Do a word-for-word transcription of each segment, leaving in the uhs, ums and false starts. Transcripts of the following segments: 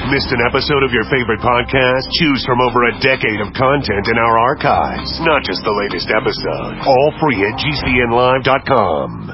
Missed an episode of your favorite podcast? Choose from over a decade of content in our archives. Not just the latest episode. All free at G C N live dot com.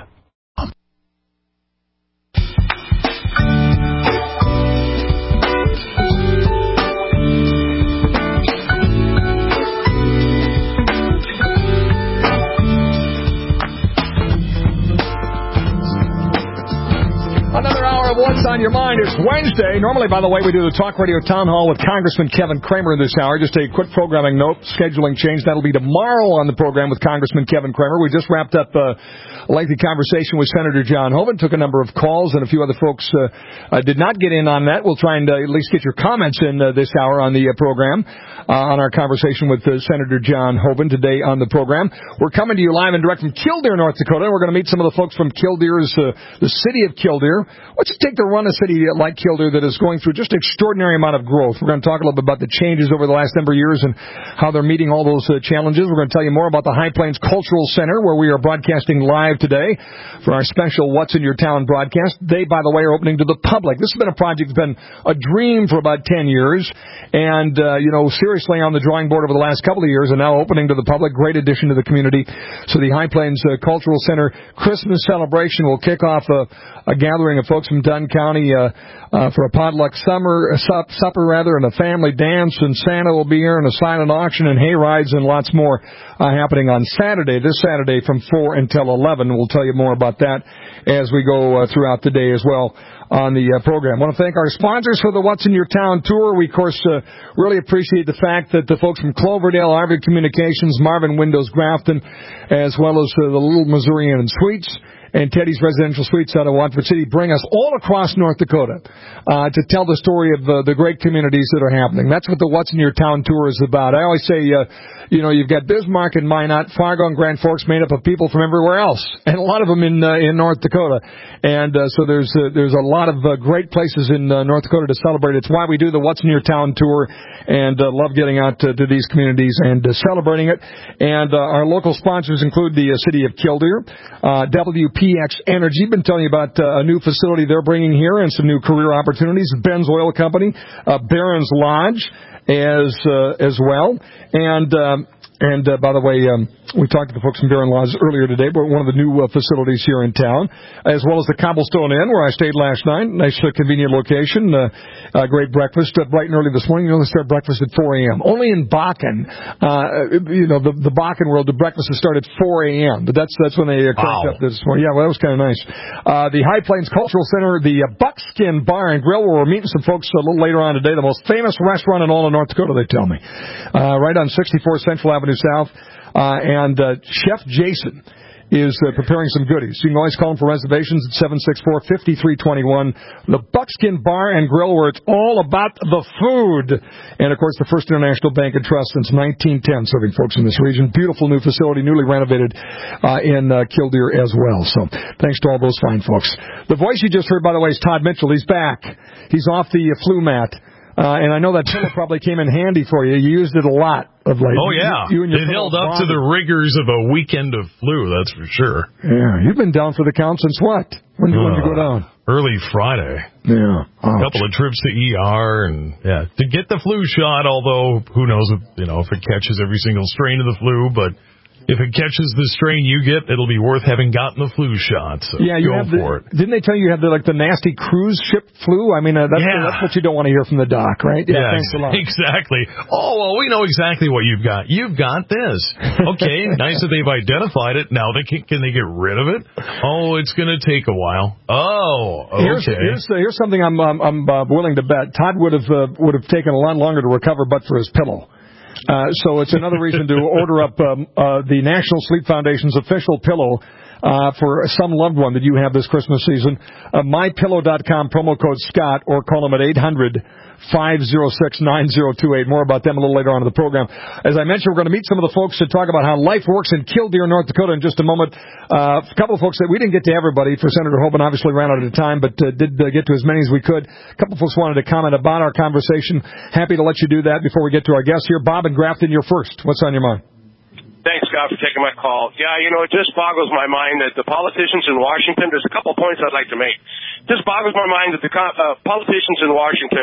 Another hour of What's on Your Mind. It's Wednesday. Normally, by the way, we do the Talk Radio Town Hall with Congressman Kevin Cramer this hour. Just a quick programming note, scheduling change. That'll be tomorrow on the program with Congressman Kevin Cramer. We just wrapped up a lengthy conversation with Senator John Hoeven. Took a number of calls, and a few other folks uh, uh, did not get in on that. We'll try and uh, at least get your comments in uh, this hour on the uh, program, uh, on our conversation with uh, Senator John Hoeven today on the program. We're coming to you live and direct from Killdeer, North Dakota. We're going to meet some of the folks from Killdeer's, uh, the city of Killdeer. What's it take to run a city like Killdeer that is going through just an extraordinary amount of growth? We're going to talk a little bit about the changes over the last number of years and how they're meeting all those uh, challenges. We're going to tell you more about the High Plains Cultural Center, where we are broadcasting live today for our special What's in Your Town broadcast. They, by the way, are opening to the public. This has been a project that's been a dream for about ten years, and, uh, you know, seriously on the drawing board over the last couple of years, and now opening to the public. Great addition to the community. So the High Plains uh, Cultural Center Christmas celebration will kick off a, a gathering of folks from Dunn County uh, uh, for a potluck summer uh, sup, supper, rather, and a family dance, and Santa will be here, and a silent auction, and hay rides, and lots more uh, happening on Saturday, this Saturday from four until eleven. We'll tell you more about that as we go uh, throughout the day as well on the uh, program. I want to thank our sponsors for the What's in Your Town tour. We, of course, uh, really appreciate the fact that the folks from Cloverdale, Arvid Communications, Marvin Windows Grafton, as well as uh, the Little Missourian and Suites, and Teddy's Residential Suites out of Watford City bring us all across North Dakota uh, to tell the story of uh, the great communities that are happening. That's what the What's in Your Town tour is about. I always say, uh, you know, you've got Bismarck and Minot, Fargo and Grand Forks made up of people from everywhere else, and a lot of them in uh, in North Dakota. And uh, so there's uh, there's a lot of uh, great places in uh, North Dakota to celebrate. It's why we do the What's in Your Town tour, and uh, love getting out to, to these communities and uh, celebrating it. And uh, our local sponsors include the uh, city of Killdeer, uh, W P X Energy. Been telling you about uh, a new facility they're bringing here and some new career opportunities. Ben's Oil Company, uh, Barron's Lodge as uh, as well, and. Um, And, uh, by the way, um, we talked to the folks from Barron Lodge earlier today about one of the new uh, facilities here in town, as well as the Cobblestone Inn, where I stayed last night. Nice, uh, convenient location. Uh, uh, great breakfast. Uh, bright and early this morning. You know, they start breakfast at four a.m. Only in Bakken, uh, you know, the, the Bakken world, the breakfast has started at four a.m. But that's that's when they uh, cranked wow. up this morning. Yeah, well, that was kind of nice. Uh, the High Plains Cultural Center, the uh, Buckskin Bar and Grill, where we're meeting some folks a little later on today. The most famous restaurant in all of North Dakota, they tell me. Uh, right on sixty-four Central Avenue South. Uh, and uh, Chef Jason is uh, preparing some goodies. You can always call him for reservations at seven six four, five three two one. The Buckskin Bar and Grill, where it's all about the food. And, of course, the First International Bank and Trust since nineteen ten, serving folks in this region. Beautiful new facility, newly renovated uh, in uh, Killdeer as well. So thanks to all those fine folks. The voice you just heard, by the way, is Todd Mitchell. He's back. He's off the uh, flu mat. Uh, and I know that pillow probably came in handy for you. You used it a lot of late. Oh, yeah. You, you and your it held up bonded. to the rigors of a weekend of flu, that's for sure. Yeah. You've been down for the count since what? When did uh, you go down? Early Friday. Yeah. A couple of trips to E R, and, yeah, to get the flu shot, although who knows if, you know, if it catches every single strain of the flu, but if it catches the strain you get, it'll be worth having gotten the flu shot. So yeah, you go have for the, it. Didn't they tell you you had the, like the nasty cruise ship flu? I mean, uh, that's, yeah. the, that's what you don't want to hear from the doc, right? Yeah, yeah, thanks a lot. Exactly. Oh, well, we know exactly what you've got. You've got this. Okay, nice that they've identified it. Now they can, can they get rid of it? Oh, it's going to take a while. Oh, okay. Here's, here's, uh, here's something I'm um, I'm uh, willing to bet. Todd would have uh, would have taken a lot longer to recover, but for his pillow. Uh, so it's another reason to order up um, uh, the National Sleep Foundation's official pillow uh, for some loved one that you have this Christmas season. Uh, my pillow dot com, promo code Scott, or call them at eight hundred, five oh six, nine oh two eight. More about them a little later on in the program. As I mentioned, we're going to meet some of the folks to talk about how life works in Killdeer, North Dakota in just a moment. Uh, a couple of folks that we didn't get to everybody for Senator Hoeven, obviously ran out of time, but uh, did uh, get to as many as we could. A couple of folks wanted to comment about our conversation. Happy to let you do that before we get to our guests here. Bob and Grafton, you're first. What's on your mind? Thanks, Scott, for taking my call. Yeah, you know, it just boggles my mind that the politicians in Washington, there's a couple points I'd like to make. It just boggles my mind that the uh, politicians in Washington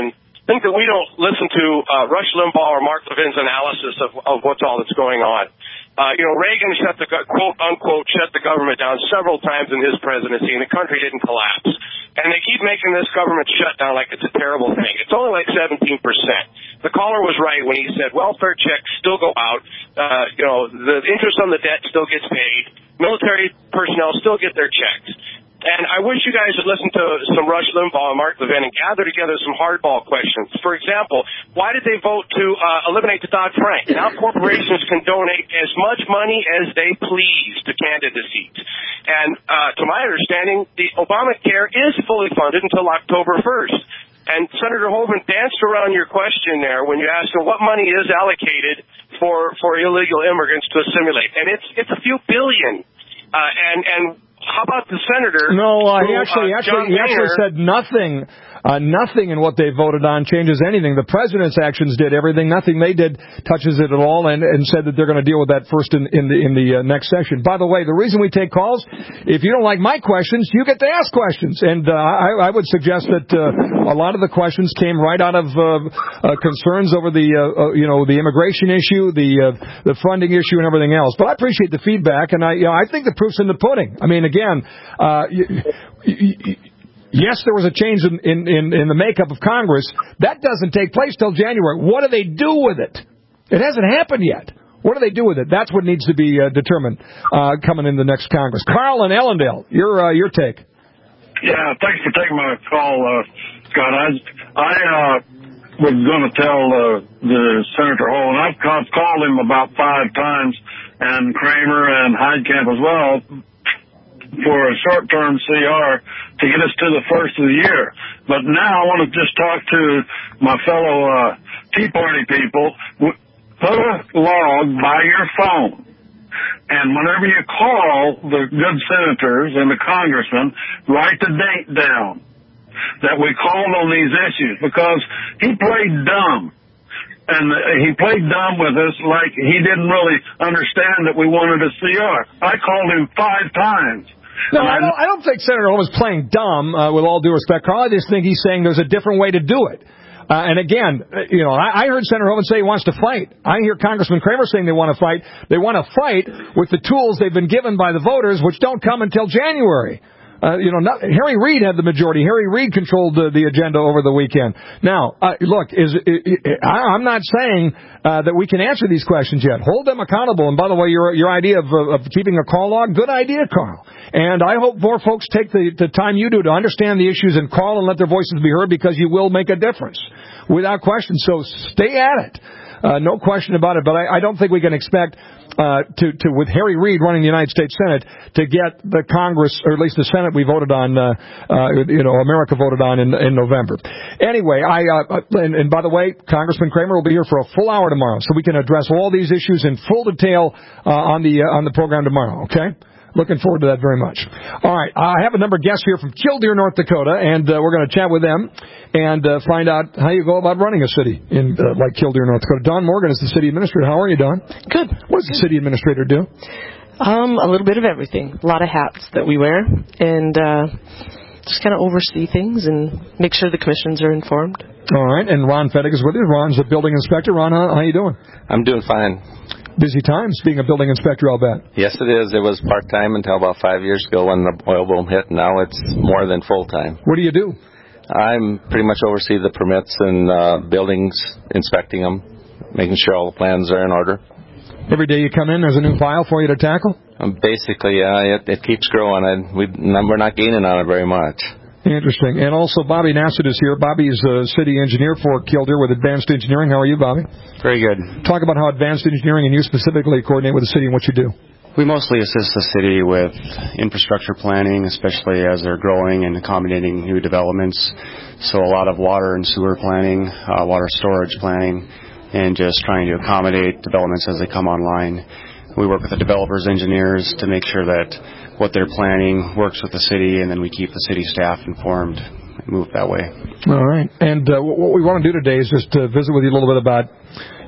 think that we don't listen to uh, Rush Limbaugh or Mark Levin's analysis of, of what's all that's going on. Uh, you know, Reagan shut the, quote, unquote, shut the government down several times in his presidency, and the country didn't collapse. And they keep making this government shutdown like it's a terrible thing. It's only like seventeen percent. The caller was right when he said welfare checks still go out. Uh, you know, the interest on the debt still gets paid. Military personnel still get their checks. And I wish you guys would listen to some Rush Limbaugh and Mark Levin and gather together some hardball questions. For example, why did they vote to uh, eliminate the Dodd-Frank? Now corporations can donate as much money as they please to candidacies. And uh, to my understanding, the Obamacare is fully funded until October first. And Senator Hoeven danced around your question there when you asked him what money is allocated for, for illegal immigrants to assimilate. And it's it's a few billion. Uh, and and how about the senator? No, uh, he who, actually uh, actually he actually said nothing. Uh, nothing in what they voted on changes anything. The president's actions did everything. Nothing they did touches it at all, and, and said that they're going to deal with that first in, in the in the uh, next session. By the way, the reason we take calls, if you don't like my questions, you get to ask questions. And uh, I, I would suggest that uh, a lot of the questions came right out of uh, uh, concerns over the uh, uh, you know the immigration issue, the uh, the funding issue, and everything else. But I appreciate the feedback, and I you know I think the proof's in the pudding. I mean, again. Uh, you, you, you, Yes, there was a change in, in, in, in the makeup of Congress. That doesn't take place till January. What do they do with it? It hasn't happened yet. What do they do with it? That's what needs to be uh, determined uh, coming in the next Congress. Carl in Ellendale, your uh, your take. Yeah, thanks for taking my call, uh, Scott. I, I uh, was going to tell uh, the Senator Hall, and I've called him about five times, and Kramer and Heidkamp as well, for a short-term C R to get us to the first of the year. But now I want to just talk to my fellow uh, Tea Party people. Put a log by your phone. And whenever you call the good senators and the congressmen, write the date down that we called on these issues, because he played dumb. And he played dumb with us like he didn't really understand that we wanted a C R. I called him five times. No, I don't, I don't think Senator Holm is playing dumb, uh, with all due respect, Carl. I just think he's saying there's a different way to do it. Uh, and again, you know, I, I heard Senator Hoeven say he wants to fight. I hear Congressman Kramer saying they want to fight. They want to fight with the tools they've been given by the voters, which don't come until January. Uh, you know, not, Harry Reid had the majority. Harry Reid controlled the, the agenda over the weekend. Now, uh, look, is it, it, I, I'm not saying uh, that we can answer these questions yet. Hold them accountable. And by the way, your your idea of, of keeping a call log, good idea, Carl. And I hope more folks take the, the time you do to understand the issues and call and let their voices be heard, because you will make a difference, without question. So stay at it. Uh, no question about it. But I, I don't think we can expect Uh, to, to, with Harry Reid running the United States Senate, to get the Congress, or at least the Senate we voted on, uh, uh, you know, America voted on in, in November. Anyway, I, uh, and, and by the way, Congressman Kramer will be here for a full hour tomorrow, so we can address all these issues in full detail, uh, on the, uh, on the program tomorrow, okay? Looking forward to that very much. All right, I have a number of guests here from Killdeer, North Dakota, and uh, we're going to chat with them and uh, find out how you go about running a city in uh, like Killdeer, North Dakota. Don Morgan is the city administrator. How are you, Don? Good. What does the city administrator do? Um, a little bit of everything. A lot of hats that we wear, and uh, just kind of oversee things and make sure the commissions are informed. All right, and Ron Fettig is with you. Ron's the building inspector. Ron, how, how you doing? I'm doing fine. Busy times being a building inspector, I'll bet. Yes, it is. It was part-time until about five years ago when the oil boom hit. Now it's more than full-time. What do you do? I'm pretty much oversee the permits and uh, buildings, inspecting them, making sure all the plans are in order. Every day you come in, there's a new file for you to tackle? Um, basically, yeah, it, it keeps growing. And we, we're not gaining on it very much. Interesting. And also Bobby Nassett is here. Bobby's a city engineer for Killdeer with Advanced Engineering. How are you, Bobby? Very good. Talk about how Advanced Engineering and you specifically coordinate with the city and what you do. We mostly assist the city with infrastructure planning, especially as they're growing and accommodating new developments. So a lot of water and sewer planning, uh, water storage planning, and just trying to accommodate developments as they come online. We work with the developers' engineers to make sure that what they're planning works with the city, and then we keep the city staff informed and move that way. All right. And uh, what we want to do today is just uh, visit with you a little bit about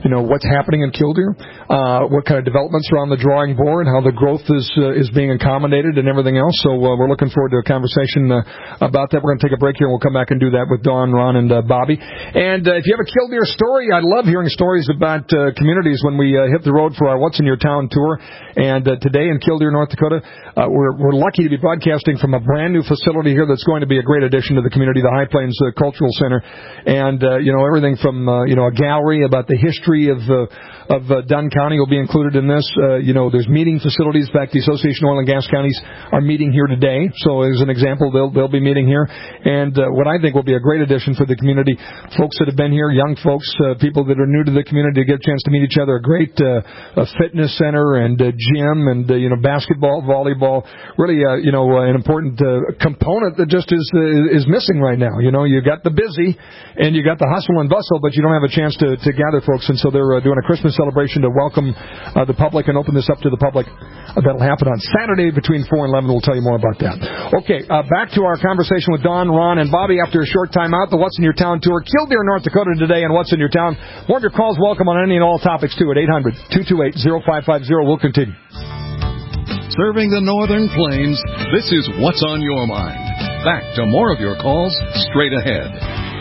you know, what's happening in Killdeer, uh, what kind of developments are on the drawing board, how the growth is uh, is being accommodated, and everything else. So uh, we're looking forward to a conversation uh, about that. We're going to take a break here, and we'll come back and do that with Dawn, Ron, and uh, Bobby. And uh, if you have a Killdeer story, I love hearing stories about uh, communities when we uh, hit the road for our What's in Your Town tour. And uh, today in Killdeer, North Dakota, uh, we're, we're lucky to be broadcasting from a brand new facility here that's going to be a great addition to the community, the High Plains uh, Cultural Center. And, uh, you know, everything from, uh, you know, a gallery about the history of uh, of uh, Dunn County will be included in this. Uh, you know, there's meeting facilities. In fact, the Association of Oil and Gas Counties are meeting here today. So as an example, they'll they'll be meeting here. And uh, what I think will be a great addition for the community, folks that have been here, young folks, uh, people that are new to the community to get a chance to meet each other, a great uh, a fitness center and uh, gym and, uh, you know, basketball, volleyball, really, uh, you know, uh, an important uh, component that just is uh, is missing right now. You know, you got the busy and you got the hustle and bustle, but you don't have a chance to, to gather folks. And so they're uh, doing a Christmas celebration to welcome uh, the public and open this up to the public. Uh, that'll happen on Saturday between four and eleven. We'll tell you more about that. Okay, uh, back to our conversation with Dawn, Ron, and Bobby after a short time out. The What's in Your Town tour, Killdeer, North Dakota today, and What's in Your Town. More of your calls welcome on any and all topics, too, at eight hundred, two two eight, oh five five oh. We'll continue. Serving the Northern Plains, this is What's on Your Mind. Back to more of your calls straight ahead.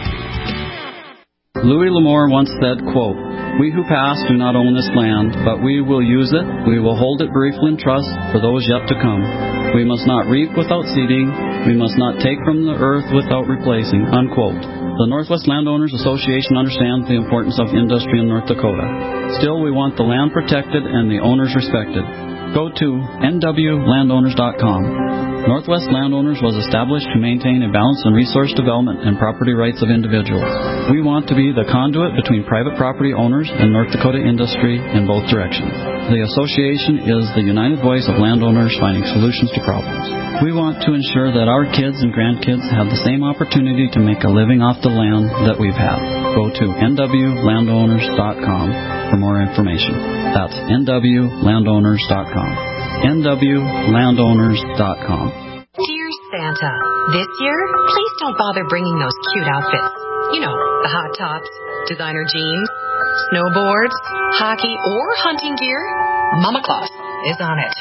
Louis L'Amour once said, quote, "We who pass do not own this land, but we will use it. We will hold it briefly in trust for those yet to come. We must not reap without seeding. We must not take from the earth without replacing," unquote. The Northwest Landowners Association understands the importance of industry in North Dakota. Still, we want the land protected and the owners respected. Go to N W landowners dot com. Northwest Landowners was established to maintain a balance in resource development and property rights of individuals. We want to be the conduit between private property owners and North Dakota industry in both directions. The association is the united voice of landowners finding solutions to problems. We want to ensure that our kids and grandkids have the same opportunity to make a living off the land that we've had. Go to N W landowners dot com for more information. That's N W landowners dot com. N W landowners dot com. Dear Santa, this year, please don't bother bringing those cute outfits. You know, the hot tops, designer jeans, snowboards, hockey, or hunting gear. Mama Claus is on it.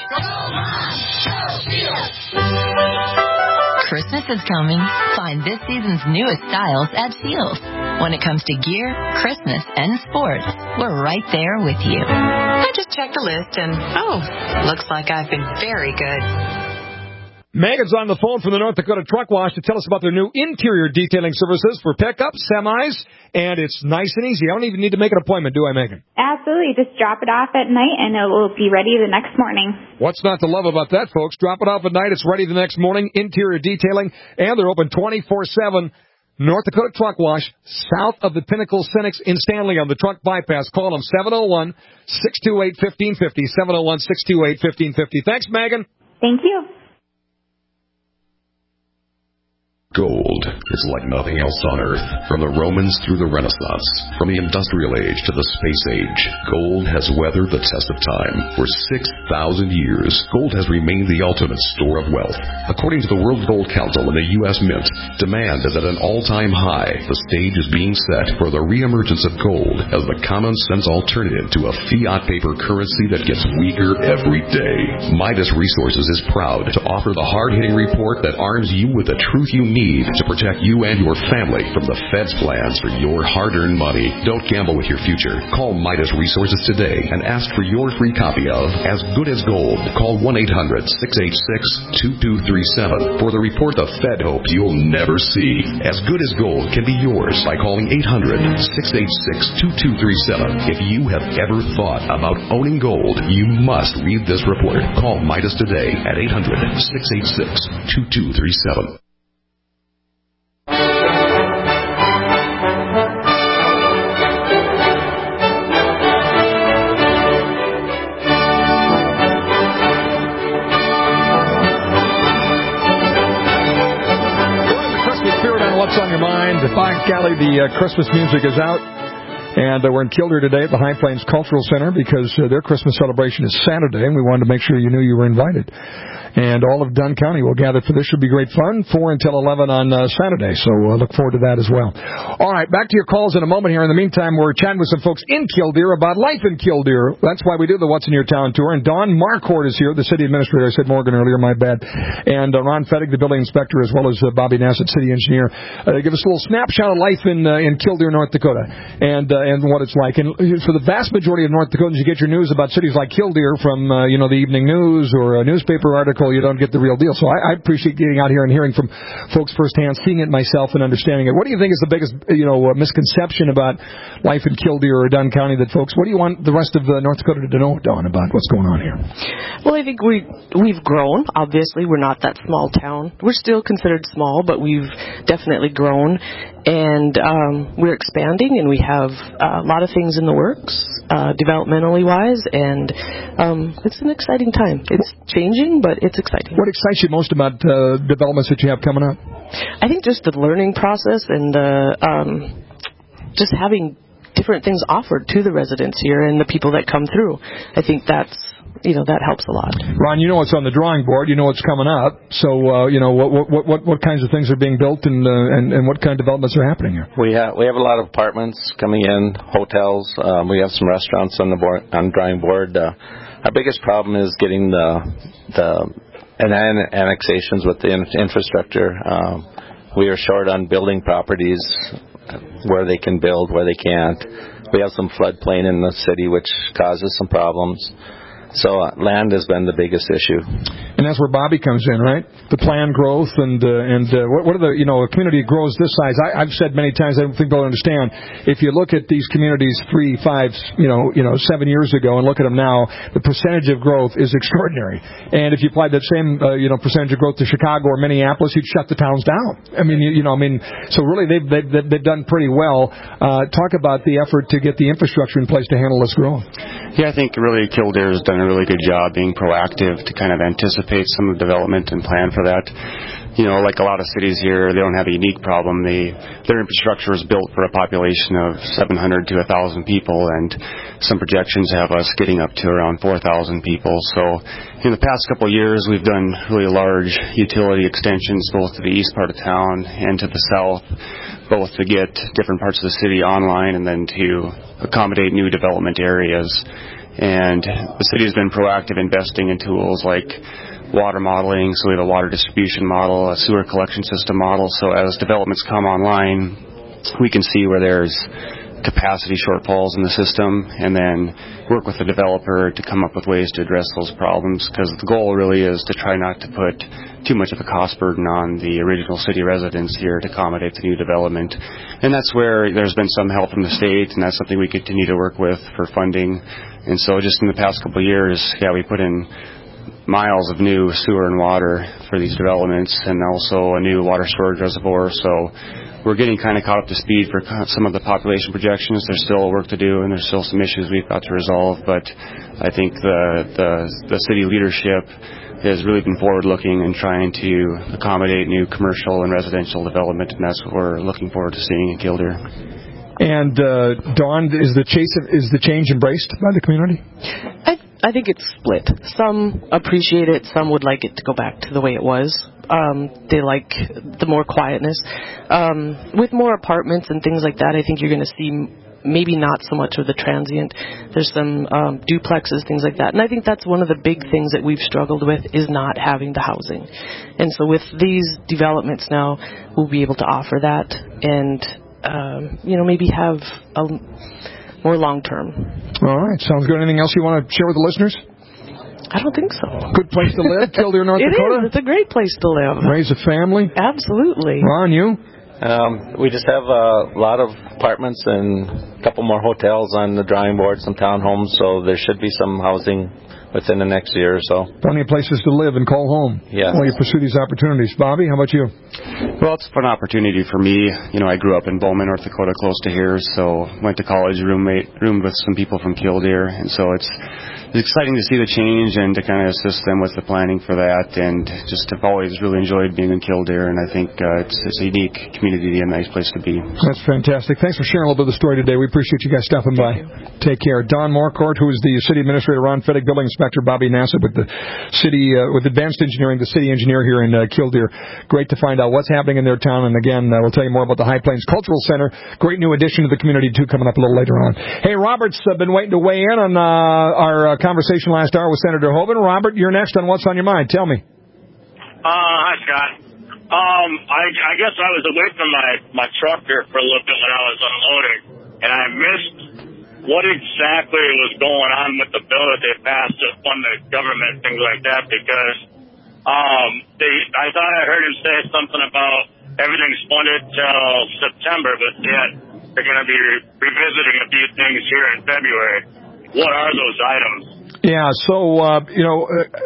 Christmas is coming. Find this season's newest styles at Scheels. When it comes to gear, Christmas, and sports, we're right there with you. I just checked the list and, oh, looks like I've been very good. Megan's on the phone from the North Dakota Truck Wash to tell us about their new interior detailing services for pickups, semis, and it's nice and easy. I don't even need to make an appointment, do I, Megan? Absolutely. Just drop it off at night, and it will be ready the next morning. What's not to love about that, folks? Drop it off at night. It's ready the next morning. Interior detailing, and they're open twenty-four seven. North Dakota Truck Wash, south of the Pinnacle Cynics in Stanley on the truck bypass. Call them seven oh one, six two eight, one five five oh, seven oh one, six two eight, one five five oh. Thanks, Megan. Thank you. Gold is like nothing else on Earth. From the Romans through the Renaissance, from the Industrial Age to the Space Age, gold has weathered the test of time. For six thousand years, gold has remained the ultimate store of wealth. According to the World Gold Council and the U S Mint, demand is at an all-time high. The stage is being set for the reemergence of gold as the common-sense alternative to a fiat paper currency that gets weaker every day. Midas Resources is proud to offer the hard-hitting report that arms you with the truth you need to protect you and your family from the Fed's plans for your hard-earned money. Don't gamble with your future. Call Midas Resources today and ask for your free copy of As Good as Gold. Call one eight hundred, six eight six, two two three seven for the report the Fed hopes you'll never see. As Good as Gold can be yours by calling eight hundred, six eight six, two two three seven. If you have ever thought about owning gold, you must read this report. Call Midas today at eight hundred, six eight six, two two three seven. By golly, the uh, Christmas music is out. And uh, we're in Killdeer today at the High Plains Cultural Center because uh, their Christmas celebration is Saturday, and we wanted to make sure you knew you were invited. And all of Dunn County will gather for this. Should be great fun, four until eleven on uh, Saturday. So uh, look forward to that as well. All right, back to your calls in a moment here. In the meantime, we're chatting with some folks in Killdeer about life in Killdeer. That's why we do the What's in Your Town tour. And Don Marquardt is here, the city administrator. I said Morgan earlier, my bad. And uh, Ron Fettig, the building inspector, as well as uh, Bobby Nassett, city engineer. Uh, give us a little snapshot of life in uh, in Killdeer, North Dakota, and uh, and what it's like. And for the vast majority of North Dakotans, you get your news about cities like Killdeer from uh, you know the evening news or a newspaper article. You don't get the real deal. So I, I appreciate getting out here and hearing from folks firsthand, seeing it myself and understanding it. What do you think is the biggest, you know, uh, misconception about life in Killdeer or Dunn County that folks, what do you want the rest of uh, North Dakota to know, Dawn, about what's going on here? Well, I think we, we've grown. Obviously, we're not that small town. We're still considered small, but we've definitely grown. And um, we're expanding, and we have uh, a lot of things in the works, uh, developmentally wise, and um, it's an exciting time. It's changing, but it's exciting. What excites you most about uh, developments that you have coming up? I think just the learning process and uh, um, just having different things offered to the residents here and the people that come through. I think that's, you know, that helps a lot. Ron, you know what's on the drawing board. You know what's coming up. So, uh, you know, what, what what what kinds of things are being built and, uh, and and what kind of developments are happening here? We have we have a lot of apartments coming in, hotels. Um, we have some restaurants on the board, on the drawing board. Uh, our biggest problem is getting the the and annexations with the infrastructure. Um, we are short on building properties where they can build, where they can't. We have some floodplain in the city, which causes some problems. So uh, land has been the biggest issue. And that's where Bobby comes in, right? The planned growth and uh, and uh, what, what are the, you know, a community grows this size. I, I've said many times, I don't think they'll understand. If you look at these communities three, five, you know, you know, seven years ago and look at them now, the percentage of growth is extraordinary. And if you applied that same, uh, you know, percentage of growth to Chicago or Minneapolis, you'd shut the towns down. I mean, you, you know, I mean, so really they've, they've, they've done pretty well. Uh, talk about the effort to get the infrastructure in place to handle this growth. Yeah, I think really Killdeer has done a really good job being proactive to kind of anticipate some of the development and plan for that. You know, like a lot of cities here, they don't have a unique problem. They, their infrastructure is built for a population of seven hundred to one thousand people, and some projections have us getting up to around four thousand people. So in the past couple of years, we've done really large utility extensions both to the east part of town and to the south, both to get different parts of the city online and then to accommodate new development areas. And the city has been proactive investing in tools like water modeling, so we have a water distribution model, a sewer collection system model, so as developments come online, we can see where there's capacity shortfalls in the system and then work with the developer to come up with ways to address those problems, because the goal really is to try not to put too much of a cost burden on the original city residents here to accommodate the new development. And that's where there's been some help from the state, and that's something we continue to work with for funding. And so just in the past couple of years, yeah, we put in miles of new sewer and water for these developments, and also a new water storage reservoir. So we're getting kind of caught up to speed for some of the population projections. There's still work to do, and there's still some issues we've got to resolve. But I think the the, the city leadership has really been forward-looking and trying to accommodate new commercial and residential development, and that's what we're looking forward to seeing in Killdeer. And uh, Dawn, is the chase is the change embraced by the community? I I think it's split. Some appreciate it. Some would like it to go back to the way it was. Um, they like the more quietness. Um, with more apartments and things like that, I think you're going to see maybe not so much of the transient. There's some um, duplexes, things like that. And I think that's one of the big things that we've struggled with is not having the housing. And so with these developments now, we'll be able to offer that and, um, you know, maybe have a more long-term. All right. Sounds good. Anything else you want to share with the listeners? I don't think so. Good place to live, Killdeer, North it Dakota? It is. It's a great place to live. Raise a family? Absolutely. Ron, you? Um, we just have a lot of apartments and a couple more hotels on the drawing board, some townhomes, so there should be some housing within the next year or so. Plenty of places to live and call home. Yeah. While you pursue these opportunities. Bobby, how about you? Well, it's a fun opportunity for me. You know, I grew up in Bowman, North Dakota, close to here, so went to college, roommate, roomed with some people from Killdeer, and so it's it's exciting to see the change and to kind of assist them with the planning for that. And just have always really enjoyed being in Killdeer, and I think uh, it's, it's a unique community and a nice place to be. That's fantastic. Thanks for sharing a little bit of the story today. We appreciate you guys stopping by. Take care. Don Morcourt, who is the city administrator, Ron Feddick, building inspector, Bobby Nassib with the city, uh, with Advanced Engineering, the city engineer here in uh, Killdeer. Great to find out what's happening in their town. And again, uh, we'll tell you more about the High Plains Cultural Center. Great new addition to the community, too, coming up a little later on. Hey, Robert's uh, been waiting to weigh in on uh, our uh, conversation last hour with Senator Hoeven. Robert, you're next on What's on Your Mind. Tell me. Uh, hi, Scott. Um, I, I guess I was away from my, my truck here for a little bit when I was unloading, and I missed what exactly was going on with the bill that they passed to fund the government, things like that, because um, they, I thought I heard him say something about everything's funded till September, but yet they're going to be re- revisiting a few things here in February. What are those items? Yeah, so, uh, you know,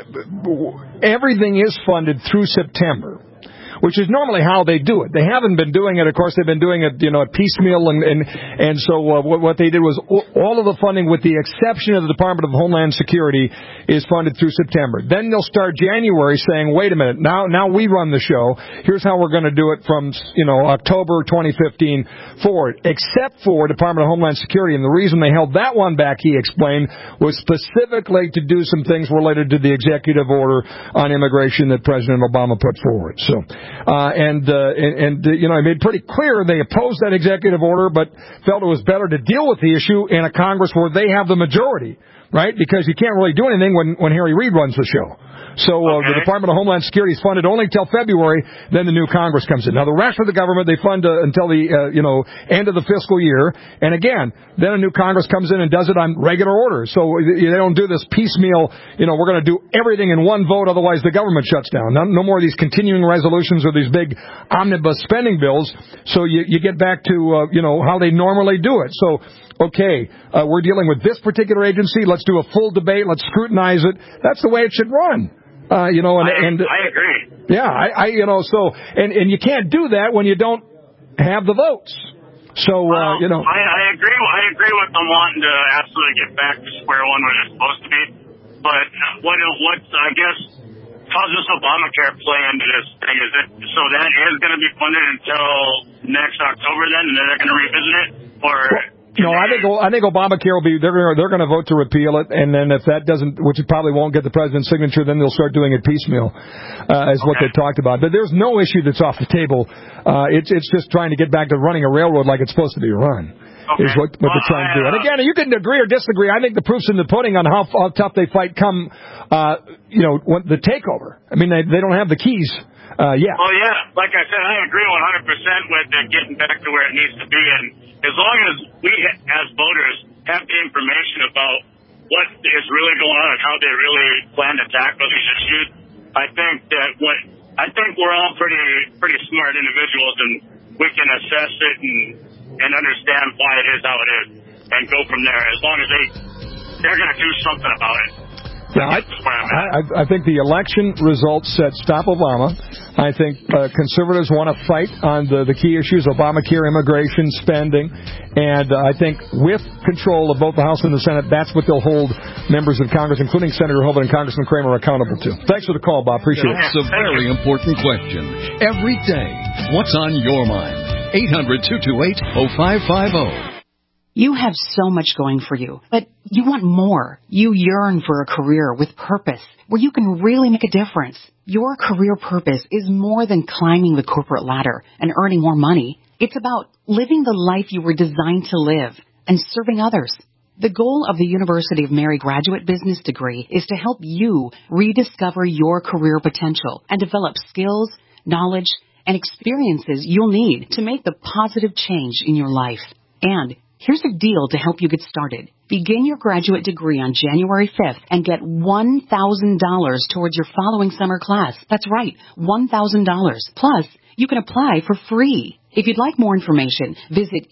uh, everything is funded through September, which is normally how they do it. They haven't been doing it. Of course, they've been doing it, you know, at piecemeal, and and and so uh, what, what they did was all of the funding, with the exception of the Department of Homeland Security, is funded through September. Then they'll start January saying, wait a minute, now now we run the show. Here's how we're going to do it from, you know, October twenty fifteen forward, except for Department of Homeland Security. And the reason they held that one back, he explained, was specifically to do some things related to the executive order on immigration that President Obama put forward. So. Uh, and, uh, and, and, uh, you know, I made pretty clear they opposed that executive order, but felt it was better to deal with the issue in a Congress where they have the majority, right? Because you can't really do anything when, when Harry Reid runs the show. So uh, okay. The Department of Homeland Security is funded only till February, then the new Congress comes in. Now, the rest of the government, they fund uh, until the, uh, you know, end of the fiscal year. And again, then a new Congress comes in and does it on regular order. So they don't do this piecemeal, you know, we're going to do everything in one vote, otherwise the government shuts down. No, no more of these continuing resolutions or these big omnibus spending bills. So you, you get back to, uh, you know, how they normally do it. So, okay, uh, we're dealing with this particular agency. Let's do a full debate. Let's scrutinize it. That's the way it should run. Uh, you know, and, I, and I agree. Yeah, I, I, you know, so and and you can't do that when you don't have the votes. So, well, uh, you know, I, I agree. I agree with them wanting to absolutely get back to square one where they're supposed to be. But what, what I guess, how's this Obamacare play into this thing? Is it so that is going to be funded until next October then, and then they're going to revisit it, or? Well, No, I think I think Obamacare will be they're gonna, they're going to vote to repeal it, and then if that doesn't, which it probably won't get the president's signature, then they'll start doing it piecemeal, uh, is okay. what they talked about. But there's no issue that's off the table. Uh, it's it's just trying to get back to running a railroad like it's supposed to be run. Okay. Is what, what well, they're trying to do. And again, you can agree or disagree. I think the proof's in the pudding on how, how tough they fight come, uh, you know, when, the takeover. I mean, they they don't have the keys. Uh, yeah. Well, yeah. Like I said, I agree one hundred percent with it getting back to where it needs to be. And as long as we, as voters, have the information about what is really going on and how they really plan to tackle these issues, I think that what I think we're all pretty pretty smart individuals, and we can assess it and and understand why it is how it is, and go from there. As long as they they're going to do something about it. Yeah, I, I, I think the election results said stop Obama. I think uh, conservatives want to fight on the, the key issues, Obamacare, immigration, spending, and uh, I think with control of both the House and the Senate, that's what they'll hold members of Congress, including Senator Hoeven and Congressman Kramer, accountable to. Thanks for the call, Bob. Appreciate it. That's a very important question. Every day, what's on your mind? eight hundred, two two eight, oh five five oh. You have so much going for you, but you want more. You yearn for a career with purpose, where you can really make a difference. Your career purpose is more than climbing the corporate ladder and earning more money. It's about living the life you were designed to live and serving others. The goal of the University of Mary graduate business degree is to help you rediscover your career potential and develop skills, knowledge, and experiences you'll need to make the positive change in your life. And here's a deal to help you get started. Begin your graduate degree on January fifth and get one thousand dollars towards your following summer class. That's right, one thousand dollars. Plus, you can apply for free. If you'd like more information, visit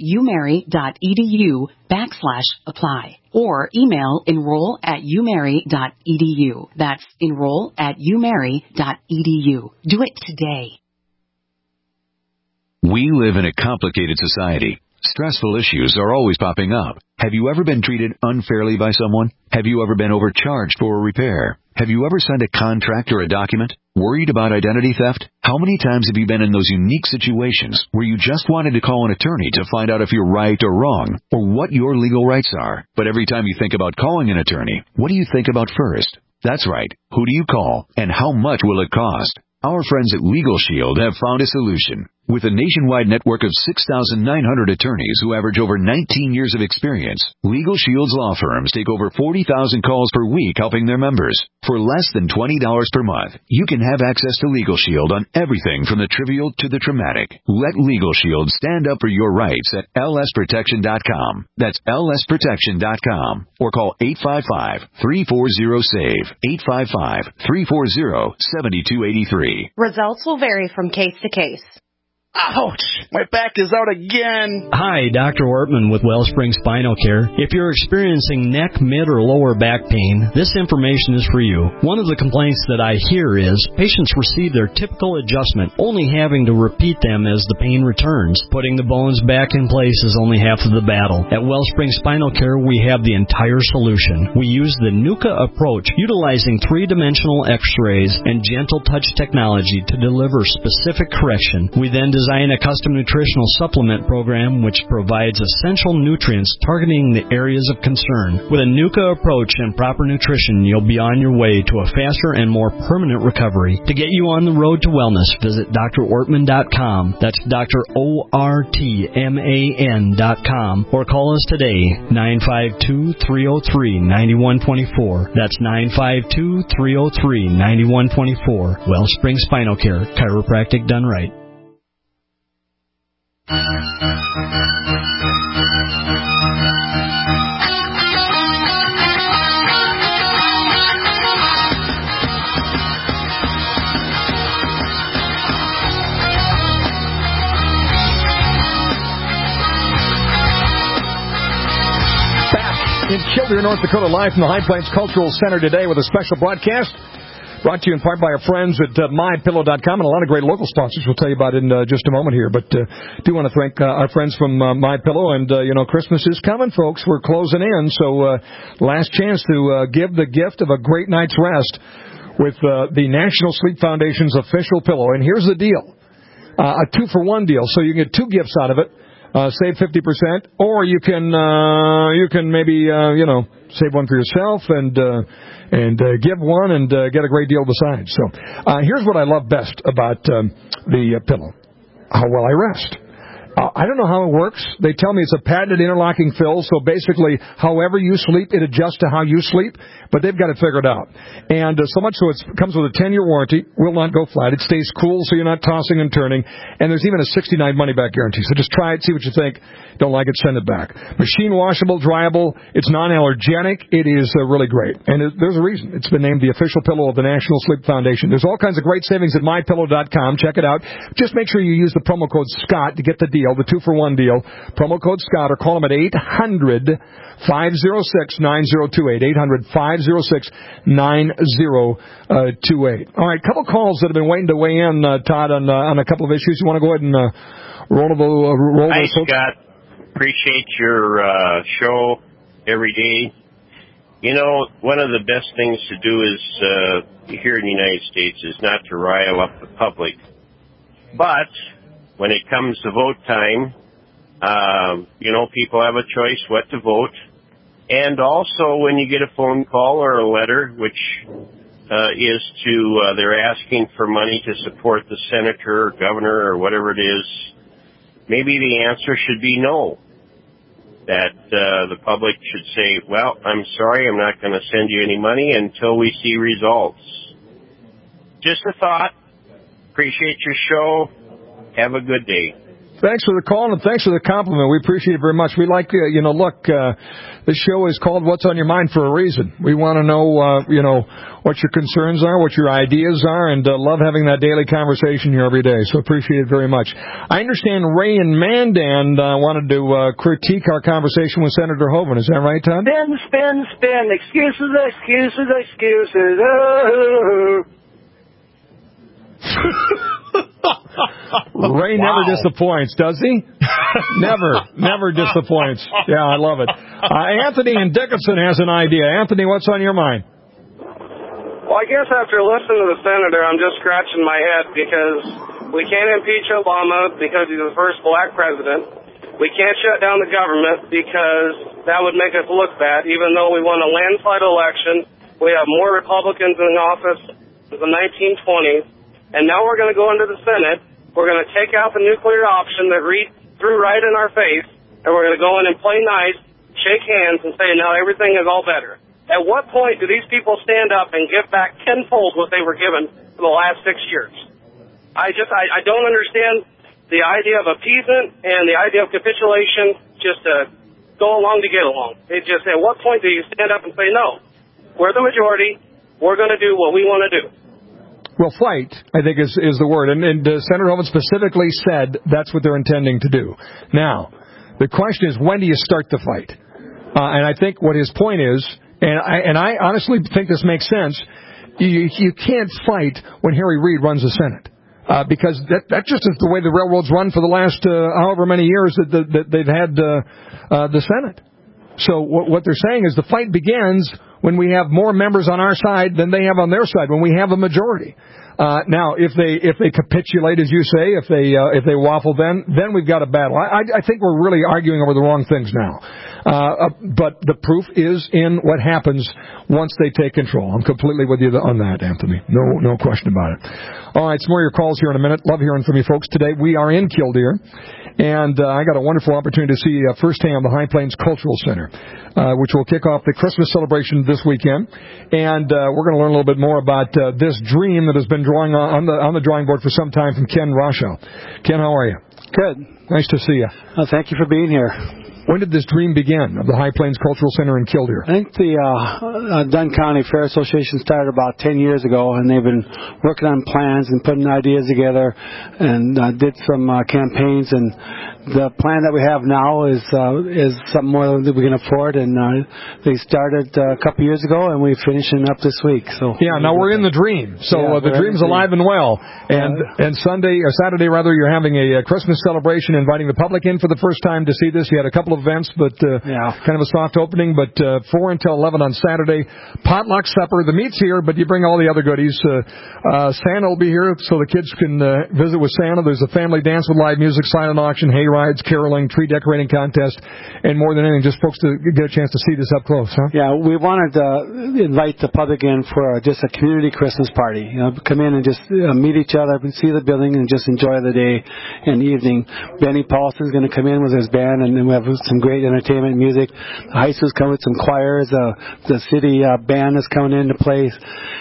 umary.edu backslash apply or email enroll at umary.edu. That's enroll at umary.edu. Do it today. We live in a complicated society. Stressful issues are always popping up. Have you ever been treated unfairly by someone? Have you ever been overcharged for a repair? Have you ever signed a contract or a document? Worried about identity theft? How many times have you been in those unique situations where you just wanted to call an attorney to find out if you're right or wrong, or what your legal rights are? But every time you think about calling an attorney, what do you think about first? That's right. Who do you call, and how much will it cost? Our friends at Legal Shield have found a solution. With a nationwide network of six thousand nine hundred attorneys who average over nineteen years of experience, Legal Shield's law firms take over forty thousand calls per week helping their members. For less than twenty dollars per month, you can have access to Legal Shield on everything from the trivial to the traumatic. Let Legal Shield stand up for your rights at L S protection dot com. That's L S protection dot com. Or call eight five five, three four zero, SAVE, eight five five, three four zero, seven two eight three. Results will vary from case to case. Ouch! My back is out again. Hi, Doctor Ortman with Wellspring Spinal Care. If you're experiencing neck, mid, or lower back pain, this information is for you. One of the complaints that I hear is patients receive their typical adjustment, only having to repeat them as the pain returns. Putting the bones back in place is only half of the battle. At Wellspring Spinal Care, we have the entire solution. We use the NUCA approach, utilizing three-dimensional x-rays and gentle touch technology to deliver specific correction. We then design a custom nutritional supplement program which provides essential nutrients targeting the areas of concern. With a NUCA approach and proper nutrition, you'll be on your way to a faster and more permanent recovery. To get you on the road to wellness, visit D R ortman dot com. That's Doctor O R T M A N dot com. Or call us today, nine five two, three oh three, nine one two four. That's nine five two, three oh three, nine one two four. Wellspring Spinal Care, chiropractic done right. In Children, North Dakota, live from the High Plains Cultural Center today with a special broadcast brought to you in part by our friends at uh, my pillow dot com and a lot of great local sponsors we'll tell you about in uh, just a moment here. But uh, do want to thank uh, our friends from uh, MyPillow, and, uh, you know, Christmas is coming, folks. We're closing in, so uh, last chance to uh, give the gift of a great night's rest with uh, the National Sleep Foundation's official pillow. And here's the deal, uh, a two-for-one deal, so you can get two gifts out of it. Uh, save fifty percent, or you can uh, you can maybe uh, you know save one for yourself and uh, and uh, give one and uh, get a great deal besides. So uh, here's what I love best about um, the uh, pillow: how well I rest. Uh, I don't know how it works. They tell me it's a patented interlocking fill, so basically, however you sleep, it adjusts to how you sleep, but they've got it figured out. And uh, so much so it comes with a ten-year warranty, will not go flat. It stays cool so you're not tossing and turning, and there's even a sixty-nine money-back guarantee. So just try it, see what you think. Don't like it, send it back. Machine washable, dryable, it's non-allergenic. It is uh, really great. And it, there's a reason. It's been named the official pillow of the National Sleep Foundation. There's all kinds of great savings at my pillow dot com. Check it out. Just make sure you use the promo code SCOTT to get the deal, the two-for-one deal. Promo code SCOTT, or call them at eight hundred, five oh six, nine oh two eight. eight hundred, five oh six, nine oh two eight. All right, a couple calls that have been waiting to weigh in, uh, Todd, on, uh, on a couple of issues. You want to go ahead and uh, roll the uh, roll Hi, those folks? Scott. Appreciate your uh, show every day. You know, one of the best things to do is, uh, here in the United States, is not to rile up the public. But when it comes to vote time, um, you know, people have a choice what to vote. And also when you get a phone call or a letter, which uh, is to, uh, they're asking for money to support the senator or governor or whatever it is, maybe the answer should be no. That uh, the public should say, well, I'm sorry, I'm not going to send you any money until we see results. Just a thought. Appreciate your show. Have a good day. Thanks for the call, and thanks for the compliment. We appreciate it very much. We like, uh, you know, look, uh, this show is called What's on Your Mind for a reason. We want to know, uh, you know, what your concerns are, what your ideas are, and uh, love having that daily conversation here every day. So appreciate it very much. I understand Ray and Mandan uh, wanted to uh, critique our conversation with Senator Hoeven. Is that right, Todd? Spin, spin, spin. Excuses, excuses, excuses. Oh. Ray wow. never disappoints, does he? never, never disappoints. Yeah, I love it. Uh, Anthony in Dickinson has an idea. Anthony, what's on your mind? Well, I guess after listening to the senator, I'm just scratching my head because we can't impeach Obama because he's the first black president. We can't shut down the government because that would make us look bad, even though we won a landslide election. We have more Republicans in office than the nineteen twenties. And now we're going to go into the Senate. We're going to take out the nuclear option that re- threw right in our face, and we're going to go in and play nice, shake hands, and say, now everything is all better. At what point do these people stand up and give back tenfold what they were given for the last six years? I just, I, I don't understand the idea of appeasement and the idea of capitulation just to go along to get along. It just, at what point do you stand up and say, no, we're the majority, we're going to do what we want to do? Well, fight, I think, is, is the word. And, and uh, Senator Hoeven specifically said that's what they're intending to do. Now, the question is, when do you start the fight? Uh, and I think what his point is, and I, and I honestly think this makes sense, you, you can't fight when Harry Reid runs the Senate. Uh, because that, that just is the way the railroads run for the last uh, however many years that, that, that they've had uh, uh, the Senate. So what, what they're saying is the fight begins when we have more members on our side than they have on their side, when we have a majority. Uh, now, if they if they capitulate, as you say, if they uh, if they waffle, then then we've got a battle. I, I think we're really arguing over the wrong things now. Uh, uh, but the proof is in what happens once they take control. I'm completely with you on that, Anthony. No no question about it. All right, some more of your calls here in a minute. Love hearing from you folks today. We are in Killdeer. And uh, I got a wonderful opportunity to see uh, firsthand the High Plains Cultural Center, uh, which will kick off the Christmas celebration this weekend. And uh, we're going to learn a little bit more about uh, this dream that has been drawing on, on the on the drawing board for some time from Ken Roshow. Ken, how are you? Good. Nice to see you. Uh, thank you for being here. When did this dream begin of the High Plains Cultural Center in Killdeer? I think the uh, uh, Dunn County Fair Association started about ten years ago, and they've been working on plans and putting ideas together and uh, did some uh, campaigns. And the plan that we have now is uh, is something more that we can afford. And uh, they started uh, a couple years ago, and we're finishing up this week. So yeah, now we're in the dream. So yeah, uh, the dream's alive and well. And uh, and Sunday or Saturday rather, you're having a, a Christmas celebration, inviting the public in for the first time to see this. You had a couple of events, but uh, yeah. kind of a soft opening, but uh, four until eleven on Saturday. Potluck supper. The meat's here, but you bring all the other goodies. Uh, uh, Santa will be here so the kids can uh, visit with Santa. There's a family dance with live music, silent auction, hay rides, caroling, tree decorating contest, and more than anything, just folks to get a chance to see this up close, huh? Yeah, we wanted to invite the public in for just a community Christmas party. You know, come in and just uh, meet each other and see the building and just enjoy the day and evening. Benny Paulson's going to come in with his band, and then we have some great entertainment music. The high school's coming with some choirs. Uh, the city uh, band is coming into place.